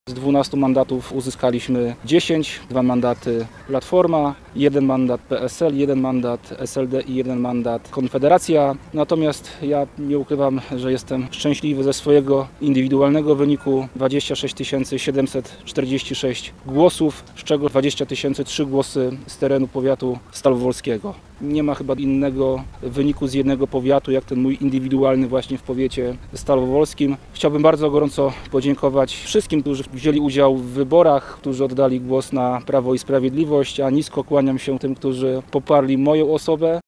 Z 12 mandatów uzyskaliśmy 10, 2 mandaty Platforma, 1 mandat PSL, 1 mandat SLD i 1 mandat Konfederacja. Natomiast ja nie ukrywam, że jestem szczęśliwy ze swojego indywidualnego wyniku. 26 746 głosów, z czego 20 003 głosy z terenu powiatu stalowolskiego. Nie ma chyba innego wyniku z jednego powiatu, jak ten mój indywidualny właśnie w powiecie stalowolskim. Chciałbym bardzo gorąco podziękować wszystkim, którzy wzięli udział w wyborach, którzy oddali głos na Prawo i Sprawiedliwość, a nisko kłaniam się tym, którzy poparli moją osobę.